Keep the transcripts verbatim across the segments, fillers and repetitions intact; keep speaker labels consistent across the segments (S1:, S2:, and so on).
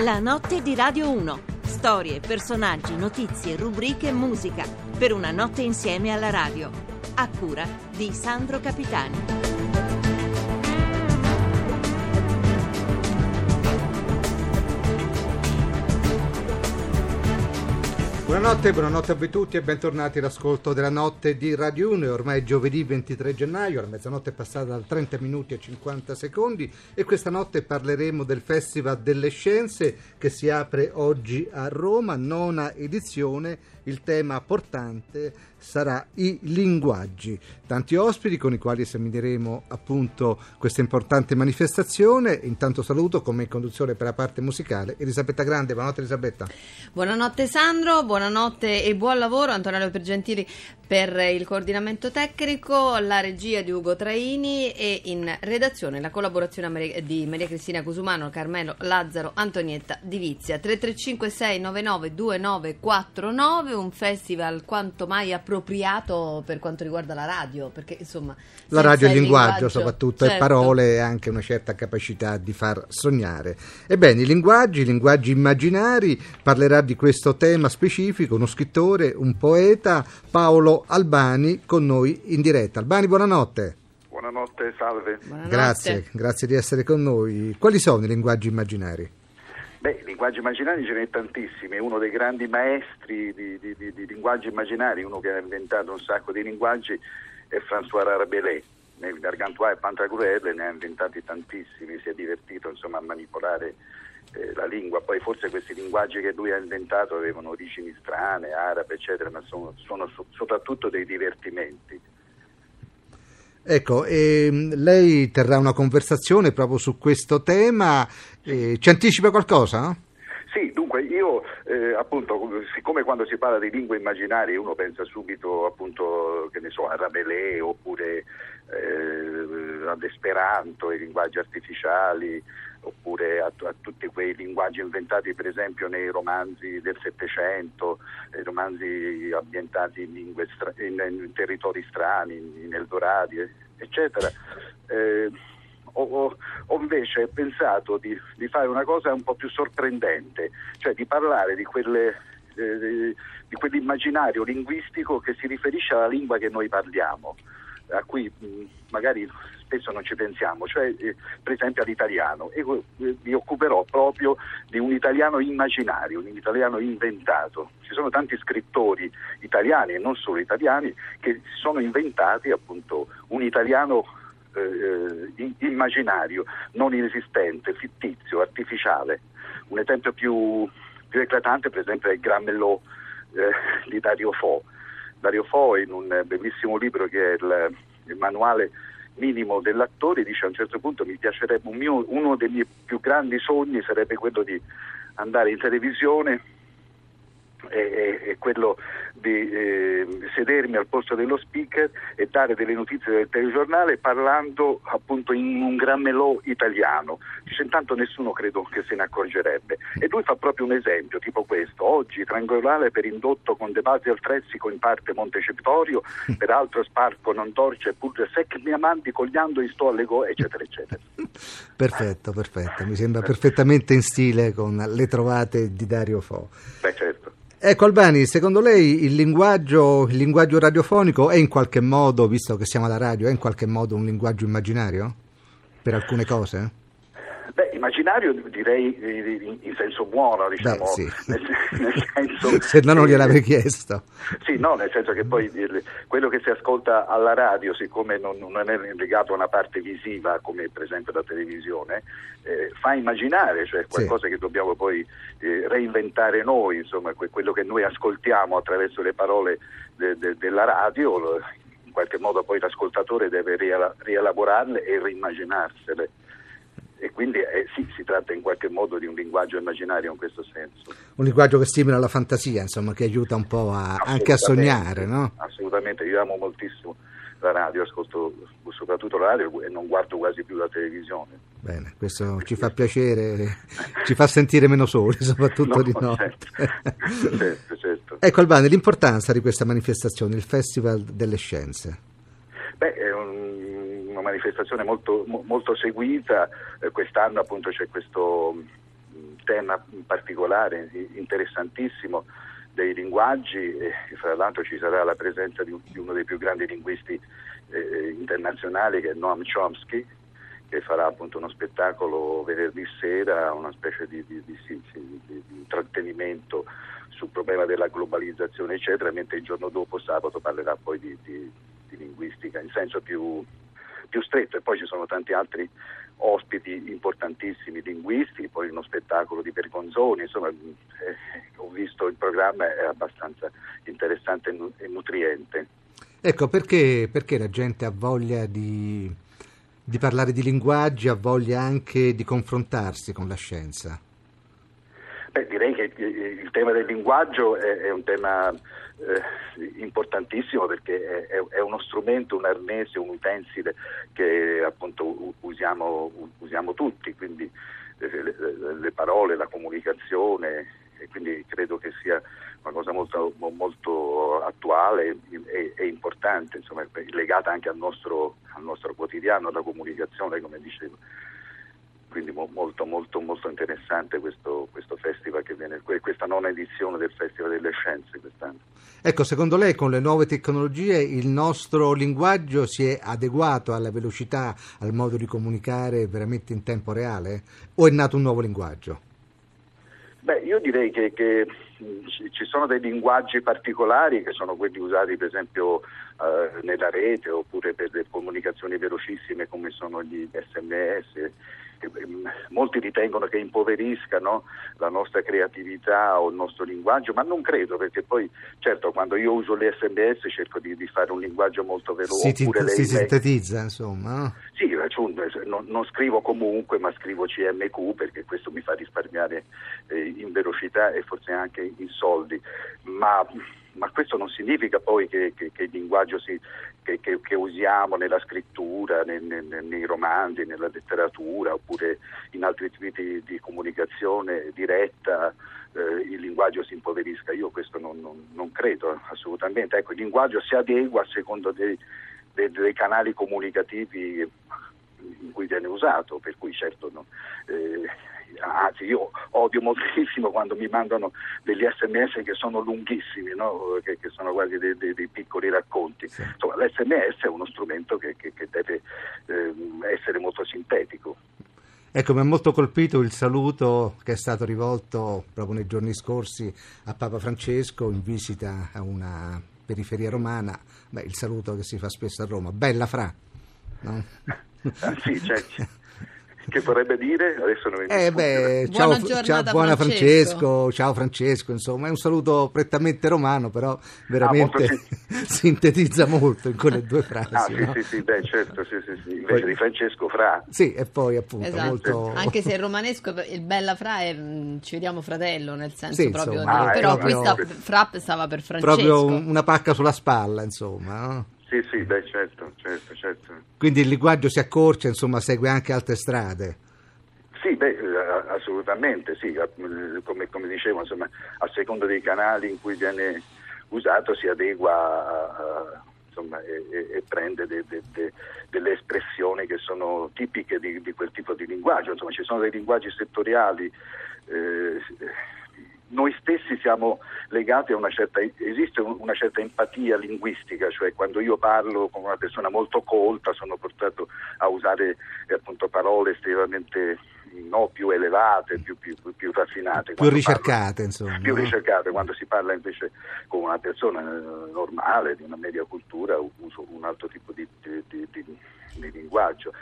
S1: La notte di Radio uno. Storie, personaggi, notizie, rubriche e musica. Per una notte insieme alla radio. A cura di Sandro Capitani.
S2: Buonanotte, buonanotte a voi tutti e bentornati all'ascolto della notte di Radio uno. È ormai giovedì ventitré gennaio, la mezzanotte è passata da trenta minuti e cinquanta secondi e questa notte parleremo del Festival delle Scienze che si apre oggi a Roma, nona edizione. Il tema portante sarà i linguaggi. Tanti ospiti con i quali esamineremo appunto questa importante manifestazione. Intanto saluto come in conduzione per la parte musicale Elisabetta Grande. Buonanotte Elisabetta.
S3: Buonanotte Sandro, buonanotte e buon lavoro Antonello Pergentili per il coordinamento tecnico, la regia di Ugo Traini e in redazione la collaborazione di Maria Cristina Cusumano, Carmelo Lazzaro, Antonietta Divizia. Tre tre cinque sei nove nove due nove quattro nove, un festival quanto mai appropriato per quanto riguarda la radio, perché insomma
S2: la radio e il linguaggio,
S3: linguaggio
S2: soprattutto,
S3: certo.
S2: E parole e anche una certa capacità di far sognare. Ebbene, i linguaggi, i linguaggi immaginari, parlerà di questo tema specifico uno scrittore, un poeta, Paolo Albani, con noi in diretta. Albani, buonanotte.
S4: Buonanotte, salve.
S3: Buonanotte.
S2: Grazie, grazie di essere con noi. Quali sono i linguaggi immaginari?
S4: Beh, i linguaggi immaginari ce ne sono tantissimi, uno dei grandi maestri di, di, di, di linguaggi immaginari, uno che ha inventato un sacco di linguaggi, è François Rabelais. Nel Gargantua e Pantagruele ne ha inventati tantissimi, si è divertito insomma a manipolare eh, la lingua. Poi forse questi linguaggi che lui ha inventato avevano origini strane, arabe eccetera, ma sono, sono so, soprattutto dei divertimenti.
S2: Ecco, ehm, lei terrà una conversazione proprio su questo tema, eh, ci anticipa qualcosa?
S4: Sì, dunque io eh, appunto, siccome quando si parla di lingue immaginarie uno pensa subito appunto, che ne so, a Rabelais oppure eh, all'Esperanto, ai linguaggi artificiali, oppure a, a tutti quei linguaggi inventati per esempio nei romanzi del Settecento, nei romanzi ambientati in, lingue stra- in, in territori strani, in, in Eldoradi, eccetera. Eh, ho, ho, ho invece pensato di, di fare una cosa un po' più sorprendente, cioè di parlare di quelle eh, di quell'immaginario linguistico che si riferisce alla lingua che noi parliamo, a cui mh, magari spesso non ci pensiamo, cioè eh, per esempio all'italiano. E eh, mi occuperò proprio di un italiano immaginario, un italiano inventato. Ci sono tanti scrittori italiani e non solo italiani che si sono inventati appunto un italiano eh, immaginario, non inesistente, fittizio, artificiale. Un esempio più, più eclatante per esempio è il Gramelot eh, di Dario Fo. Dario Fo in un bellissimo libro che è il, il manuale minimo dell'attore dice a un certo punto mi piacerebbe un mio, uno dei miei più grandi sogni sarebbe quello di andare in televisione e, e, e quello di eh, sedermi al posto dello speaker e dare delle notizie del telegiornale parlando appunto in un Gramelot italiano. Dice intanto nessuno credo che se ne accorgerebbe, e lui fa proprio un esempio tipo questo: oggi triangolare per indotto con de basi al tressico in parte Montecitorio, peraltro sparco non torce pur sec mi amanti cogliando in sto alle go eccetera eccetera.
S2: Perfetto, perfetto, mi sembra perfettamente in stile con le trovate di Dario Fo.
S4: Beh certo.
S2: Ecco Albani, secondo lei il linguaggio, il linguaggio radiofonico è in qualche modo, visto che siamo alla radio, è in qualche modo un linguaggio immaginario? Per alcune cose?
S4: Beh, immaginario direi in, in senso buono, diciamo.
S2: Beh, sì.
S4: nel, nel senso,
S2: se no non gliel'avrei chiesto.
S4: Sì, no, nel senso che poi il, quello che si ascolta alla radio, siccome non, non è legato a una parte visiva, come per esempio la televisione, eh, fa immaginare, cioè qualcosa sì. che dobbiamo poi eh, reinventare noi, insomma, que- quello che noi ascoltiamo attraverso le parole de- de- della radio, lo, in qualche modo poi l'ascoltatore deve riela- rielaborarle e reimmaginarsele. E quindi eh, sì, si tratta in qualche modo di un linguaggio immaginario in questo senso. Un
S2: linguaggio che stimola la fantasia, insomma, che aiuta un po' a, anche a sognare, no?
S4: Assolutamente, io amo moltissimo la radio, ascolto soprattutto la radio e non guardo quasi più la televisione.
S2: Bene, questo ci fa piacere, ci fa sentire meno soli, soprattutto no, di notte.
S4: Certo, certo, certo.
S2: Ecco Albani, l'importanza di questa manifestazione, il Festival delle Scienze.
S4: Beh, è un una manifestazione molto, molto seguita, eh, quest'anno appunto c'è questo tema particolare, interessantissimo, dei linguaggi, e fra l'altro ci sarà la presenza di, un, di uno dei più grandi linguisti eh, internazionali, che è Noam Chomsky, che farà appunto uno spettacolo venerdì sera, una specie di, di, di, di, di, di intrattenimento sul problema della globalizzazione eccetera, mentre il giorno dopo, sabato, parlerà poi di, di, di linguistica in senso più, più stretto, e poi ci sono tanti altri ospiti importantissimi, linguisti, poi uno spettacolo di Bergonzoni, insomma eh, ho visto il programma, è abbastanza interessante e, nu- e nutriente.
S2: Ecco, perché, perché la gente ha voglia di, di parlare di linguaggi, ha voglia anche di confrontarsi con la scienza?
S4: Beh, direi che il tema del linguaggio è, è un tema eh, importantissimo, perché è, è uno strumento, un arnese, un utensile che appunto usiamo, usiamo tutti, quindi eh, le, le parole, la comunicazione, e quindi credo che sia una cosa molto, molto attuale e, e importante, insomma, legata anche al nostro, al nostro quotidiano, alla comunicazione, come dicevo. Quindi molto molto molto interessante questo, questo festival che viene, questa nona edizione del Festival delle Scienze quest'anno.
S2: Ecco, secondo lei con le nuove tecnologie il nostro linguaggio si è adeguato alla velocità, al modo di comunicare veramente in tempo reale? O è nato un nuovo linguaggio?
S4: Beh, io direi che, che ci sono dei linguaggi particolari che sono quelli usati per esempio eh, nella rete, oppure per le comunicazioni velocissime come sono gli S M S. Molti ritengono che impoveriscano la nostra creatività o il nostro linguaggio, ma non credo, perché poi certo quando io uso le S M S cerco di, di fare un linguaggio molto veloce.
S2: Si, ti, si sintetizza, insomma, no?
S4: Sì, non, non scrivo comunque, ma scrivo C M Q, perché questo mi fa risparmiare eh, in velocità e forse anche in soldi, ma ma questo non significa poi che, che, che il linguaggio si, che, che, che usiamo nella scrittura, nei, nei, nei romanzi, nella letteratura, oppure in altri tipi di, di comunicazione diretta, eh, il linguaggio si impoverisca. Io questo non, non, non credo assolutamente. Ecco, il linguaggio si adegua a secondo dei, dei, dei canali comunicativi in cui viene usato, per cui certo no, eh, anzi io odio moltissimo quando mi mandano degli S M S che sono lunghissimi, no? che, che sono quasi dei, dei, dei piccoli racconti. Sì. Insomma, l'S M S è uno strumento che, che, che deve eh, essere molto sintetico.
S2: Ecco, mi ha molto colpito il saluto che è stato rivolto proprio nei giorni scorsi a Papa Francesco in visita a una periferia romana. Beh, il saluto che si fa spesso a Roma, bella fra, no?
S4: Ah, sì, certo. Che vorrebbe dire? Adesso non mi
S2: eh beh, ciao,
S3: buona giornata,
S2: ciao, buona
S3: Francesco.
S2: Francesco, ciao Francesco, insomma è un saluto prettamente romano, però veramente ah, molto sintetizza molto in quelle due frasi.
S4: Ah, sì,
S2: no?
S4: sì, sì, beh, certo, sì, sì, sì. Invece poi, di Francesco Fra.
S2: Sì, e poi appunto
S3: esatto.
S2: molto...
S3: Anche se il romanesco, il bella Fra è, ci vediamo fratello, nel senso
S2: sì,
S3: proprio,
S2: insomma,
S3: di,
S2: ah,
S3: però
S2: proprio,
S3: questa Fra stava per Francesco.
S2: Proprio una pacca sulla spalla, insomma, no?
S4: Sì, sì, beh, certo, certo, certo.
S2: Quindi il linguaggio si accorcia, insomma, segue anche altre strade.
S4: Sì, beh, assolutamente, sì, come, come dicevo, insomma, a seconda dei canali in cui viene usato si adegua a, insomma, e, e prende de, de, de, delle espressioni che sono tipiche di, di quel tipo di linguaggio. Insomma, ci sono dei linguaggi settoriali. Eh, noi stessi siamo legati a una certa, esiste una certa empatia linguistica, cioè quando io parlo con una persona molto colta sono portato a usare eh, appunto parole estremamente no, più elevate, più, più, più raffinate.
S2: Più ricercate,
S4: parlo,
S2: insomma.
S4: Più ricercate, quando si parla invece con una persona normale, di una media cultura, uso un altro tipo di, di, di, di, di linguaggio.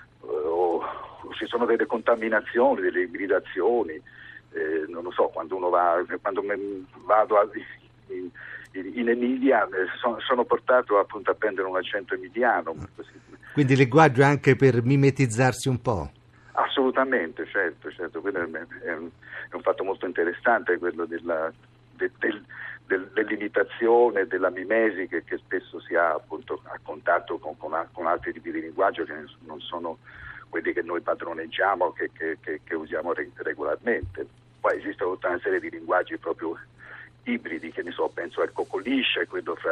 S4: O, o ci sono delle contaminazioni, delle ibridazioni. Eh, non lo so, quando uno va, quando vado a, in, in Emilia eh, sono, sono portato appunto a prendere un accento emiliano. Così.
S2: Quindi il linguaggio è anche per mimetizzarsi un po'?
S4: Assolutamente, certo, certo. Quello è, è, un, è un fatto molto interessante, quello della, de, del, del, dell'imitazione, della mimesi che, che spesso si ha appunto a contatto con, con, con altri tipi di linguaggio che non sono quelli che noi padroneggiamo, che, che, che, che usiamo regolarmente. Poi esiste tutta una serie di linguaggi proprio ibridi, che ne so, penso al cocolisce, quello fra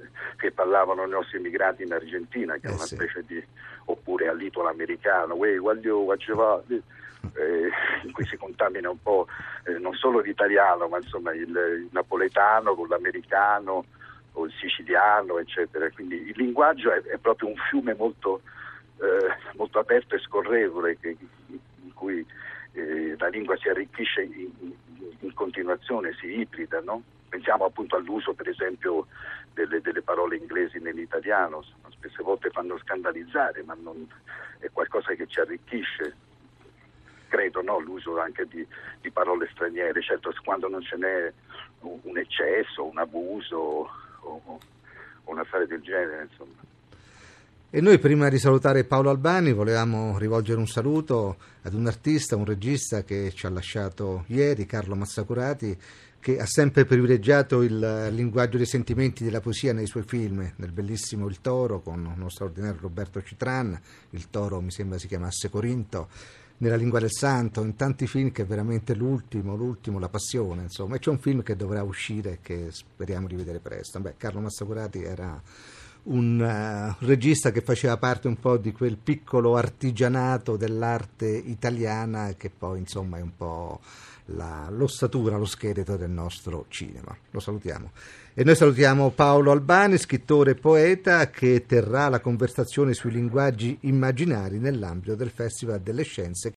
S4: che parlavano i nostri immigrati in Argentina, che è
S2: eh
S4: una
S2: sì.
S4: specie di, oppure all'italo-americano, uè, guaglio, guaggio, eh, in cui si contamina un po' eh, non solo l'italiano, ma insomma il, il napoletano con l'americano o il siciliano, eccetera. Quindi il linguaggio è, è proprio un fiume molto, eh, molto aperto e scorrevole, che, in cui eh, la lingua si arricchisce in, in, in continuazione, si ibrida, no? Pensiamo appunto all'uso, per esempio, delle, delle parole inglesi nell'italiano, spesse volte fanno scandalizzare, ma non, è qualcosa che ci arricchisce. Credo, no? L'uso anche di, di parole straniere, certo quando non ce n'è un, un eccesso, un abuso o, o un affare del genere, insomma.
S2: E noi, prima di salutare Paolo Albani, volevamo rivolgere un saluto ad un artista, un regista che ci ha lasciato ieri, Carlo Massacurati, che ha sempre privilegiato il linguaggio dei sentimenti della poesia nei suoi film, nel bellissimo Il Toro con uno straordinario Roberto Citran, Il Toro mi sembra si chiamasse Corinto, nella Lingua del Santo, in tanti film, che è veramente l'ultimo, l'ultimo, La Passione, insomma, e c'è un film che dovrà uscire che speriamo di vedere presto. Beh, Carlo Massacurati era un uh, regista che faceva parte un po' di quel piccolo artigianato dell'arte italiana che poi insomma è un po' la, l'ossatura, lo scheletro del nostro cinema. Lo salutiamo. E noi salutiamo Paolo Albani, scrittore e poeta, che terrà la conversazione sui linguaggi immaginari nell'ambito del Festival delle Scienze